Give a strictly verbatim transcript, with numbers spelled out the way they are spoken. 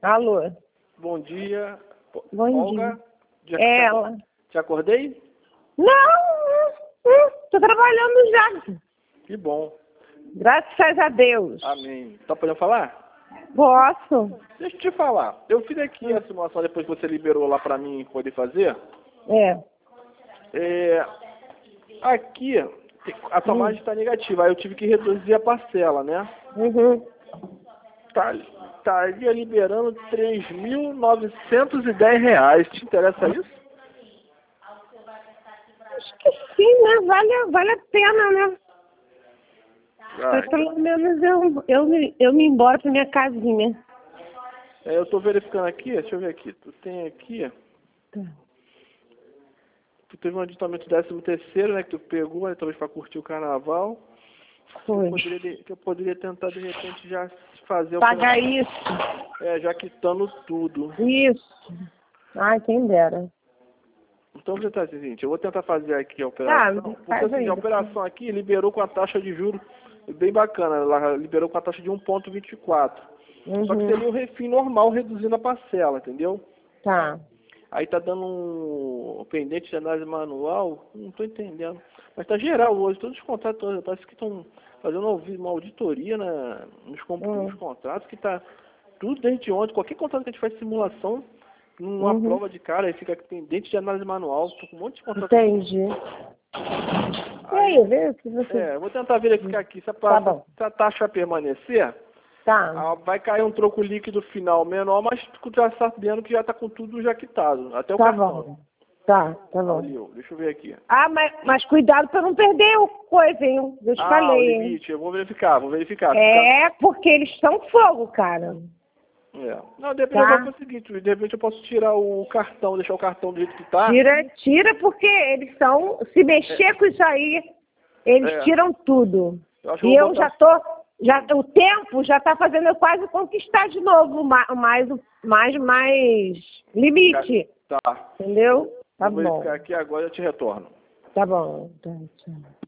Alô? Bom dia. Bom Olga, dia. Já É ela. Te acordei? Não, estou trabalhando já. Que bom. Graças a Deus. Amém. Tá podendo falar? Posso? Deixa eu te falar. Eu fiz aqui a simulação depois que você liberou lá pra mim poder fazer. É. É, aqui, a tua Hum. margem está negativa. Aí eu tive que reduzir a parcela, né? Uhum. Tá, estaria liberando três mil novecentos e dez reais. Te interessa isso? Acho que sim, né? Vale, vale a pena, né? Ah, Pra pelo menos eu, eu, me, eu me embora pra minha casinha. é, eu tô verificando aqui, deixa eu ver aqui. Tu tem aqui, Tá. tu teve um aditamento décimo terceiro, né? Que tu pegou, né, talvez pra curtir o carnaval. Foi. Eu poderia, que eu poderia tentar, de repente, já fazer... Pagar operação- isso. É, já quitando tudo. Isso. Ai, quem dera. Então, você tá assim, gente, eu vou tentar fazer aqui a Tá, operação. Porque, faz assim, aí. a operação aqui liberou com a taxa de juros bem bacana. Ela liberou com a taxa de um vírgula vinte e quatro. Só que Uhum. seria o refim normal reduzindo a parcela, entendeu? Tá. Aí tá dando um pendente de análise manual, não tô entendendo. Mas tá geral hoje, todos os contratos, parece que estão fazendo uma auditoria na, nos, com- Uhum. nos contratos, que tá tudo desde ontem. Qualquer contrato que a gente faz simulação, numa Uhum. prova de cara, aí fica pendente de análise manual. Tô com um monte de contrato. Entendi. E Aí, aí, vê se você... é, eu vou tentar verificar aqui. Se a, Tá bom. se a taxa permanecer, Tá. ah, vai cair um troco líquido final menor, mas tu já está sabendo que já está com tudo já quitado, até o Tá cartão. bom. Tá, tá bom. Ali, ó, deixa eu ver aqui. Ah, mas, mas cuidado pra não perder o coisa, hein? Eu te Ah, o falei, hein? limite, eu vou verificar, vou verificar. Se É, porque eles estão fogo, cara. ficar- é. Não, de repente eu Tá? vou fazer o seguinte, de repente eu posso tirar o cartão, deixar o cartão do jeito que tá. Tira, tira porque eles são... Se mexer com isso aí, eles É. tiram tudo. Eu acho que E eu vou eu botar... já tô... Já, o tempo já tá fazendo eu quase conquistar de novo ma- mais, mais, mais limite. Tá. Entendeu? Tá Vou bom. verificar aqui agora e eu te retorno. Tá bom. Tá, tchau.